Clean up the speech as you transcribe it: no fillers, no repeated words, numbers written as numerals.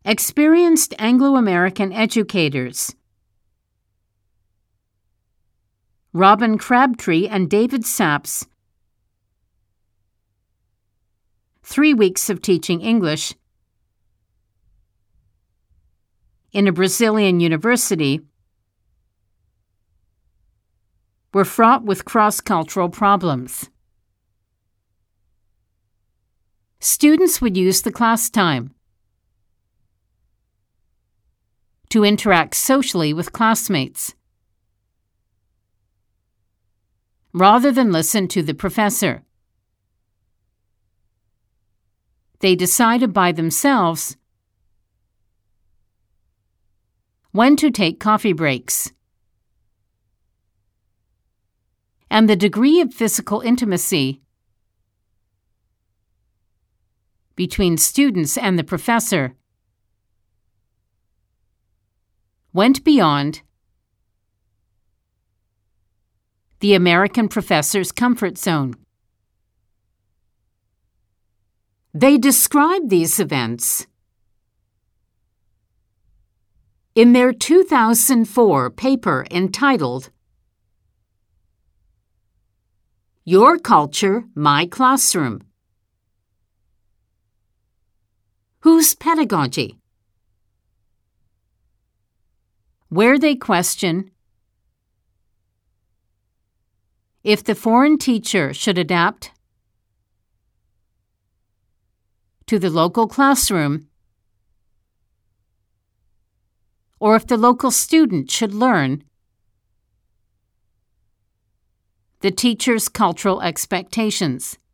Experienced Anglo-American educators. Robin Crabtree and David Saps. 3 weeks of teaching English in a Brazilian university were fraught with cross-cultural problems. Students would use the class time to interact socially with classmates rather than listen to the professor. They decided by themselves when to take coffee breaks, and the degree of physical intimacy between students and the professor went beyond the American professor's comfort zone. They described these events in their 2004 paper entitled Your Culture, My Classroom. Whose Pedagogy? Where they question if the foreign teacher should adapt to the local classroom, or if the local student should learn the teacher's cultural expectations.